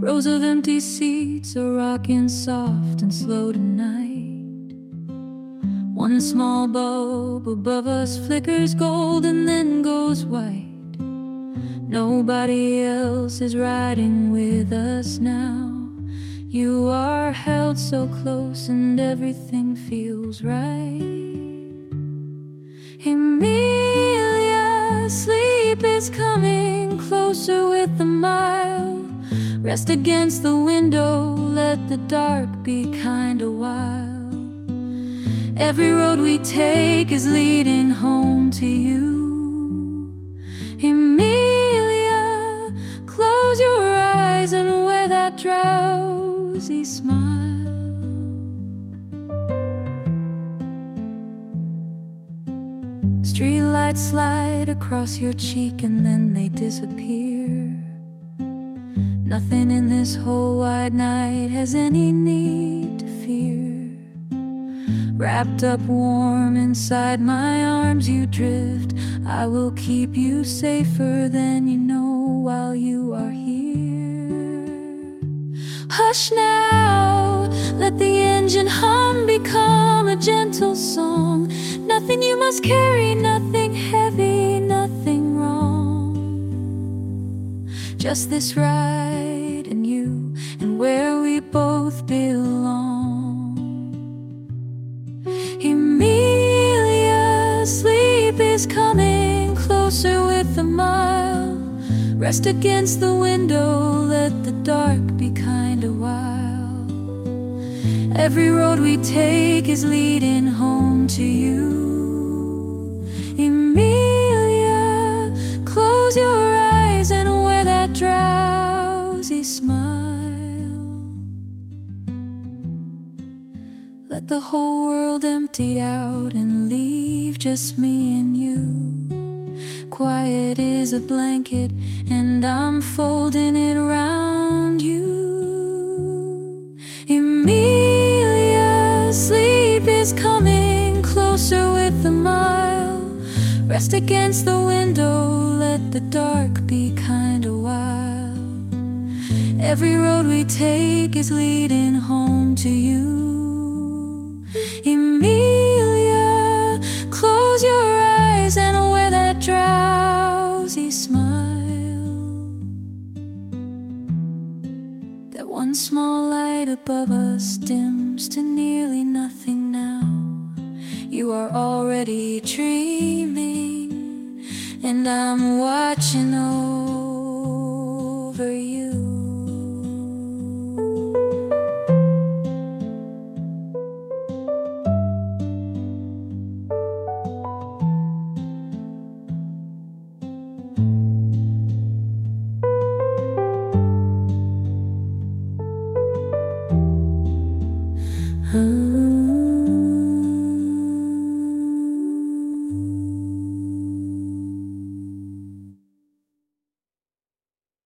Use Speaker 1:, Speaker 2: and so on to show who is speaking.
Speaker 1: Rows of empty seats are rocking soft and slow tonight. One small bulb above us flickers gold and then goes white. Nobody else is riding with us now. You are held so close and everything feels right. Emilia, sleep is coming closer with a mile. Rest against the window, let the dark be kind a while. Every road we take is leading home to you. Emilia, close your eyes and wear that drowsy smile. Streetlights slide across your cheek and then they disappear. Nothing in this whole wide night has any need to fear. Wrapped up warm inside my arms you drift. I will keep you safer than you know while you are here. Hush now, let the engine hum become a gentle song. Nothing you must carry, nothing heavy, nothing wrong. Just this ride and you and where we both belong. Emilia, sleep is coming closer with a mile. Rest against the window, let the dark be kind a while. Every road we take is leading home to you. Emilia, close your eyes and wear that drowsy smile. Let the whole world empty out and leave just me and you. Quiet is a blanket and I'm folding it around you. Emilia, sleep is coming closer with a mile. Rest against the window, let the dark be kind a while. Every road we take is leading home to you. Emilia, close your eyes and wear that drowsy smile. That one small light above us dims to nearly nothing now. You are already dreaming and I'm watching over